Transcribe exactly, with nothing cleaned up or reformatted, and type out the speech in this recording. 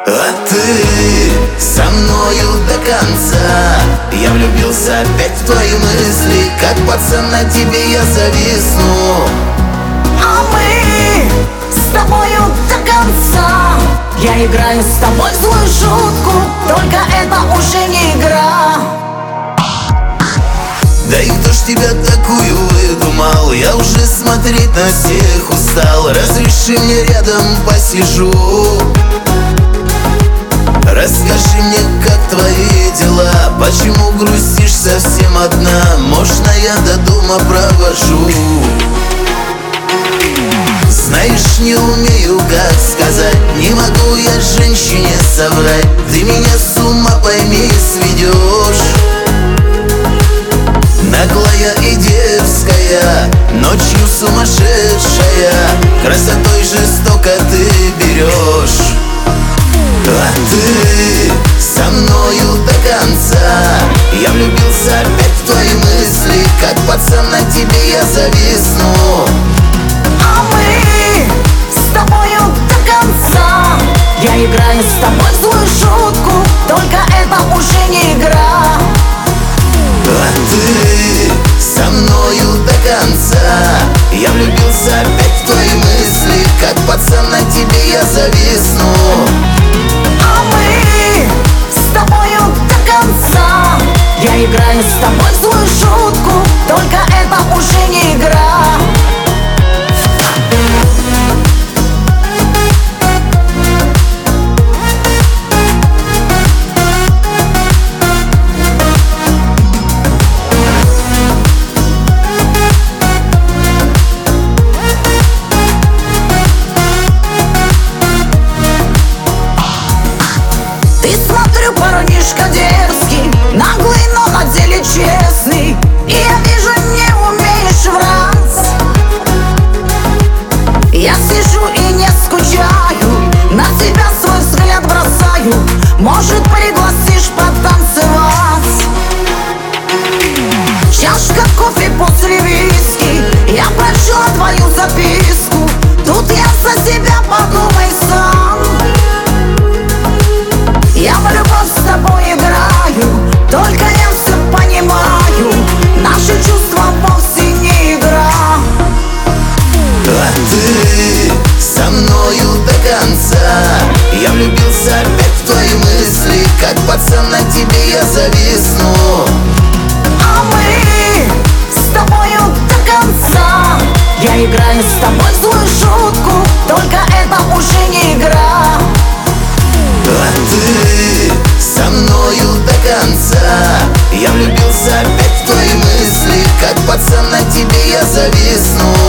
А ты со мною до конца. Я влюбился опять в твои мысли, как пацан на тебе я зависну. А мы с тобою до конца. Я играю с тобой в злую шутку, только это уже не игра. Да и кто ж тебя такую выдумал? Я уже смотреть на всех устал. Разреши мне рядом посижу. Расскажи мне, как твои дела? Почему грустишь совсем одна? Можно я до дома провожу? Знаешь, не умею, как сказать. Не могу я женщине соврать. Ты меня с ума, пойми, сведешь. Наглая и дерзкая, ночью сумасшедшая, красотой жестоко ты берешь. А ты со мною до конца. Я влюбился опять в твои мысли, как пацан на тебе я зависну. А мы с тобою до конца. Я играю с тобой в злую шутку, только это уже не игра. А ты со мною до конца. Я влюбился опять в твои мысли, как пацан на тебе я зависну. А мы с тобою до конца. Я играю с тобой в злую шутку, только это уже не игра. Парнишка дерзкий, наглый, но на деле честный. И я вижу, не умеешь врать. Я сижу и не скучаю, на тебя свой взгляд бросаю. Может, пригласишь потанцевать? Чашка кофе после виски, я прочла твою записку. Тут я за себя подумай сам. Я в любовь с тобой играю, только я все понимаю. Наши чувства вовсе не игра. А ты со мною до конца. Я влюбился опять в твои мысли, как пацан на тебе я зависну. А мы с тобою до конца. Я играю с тобой в злую шутку, только это уже не игра. А ты со мною до конца. Я влюбился опять в твои мысли, как пацан на тебе я зависну.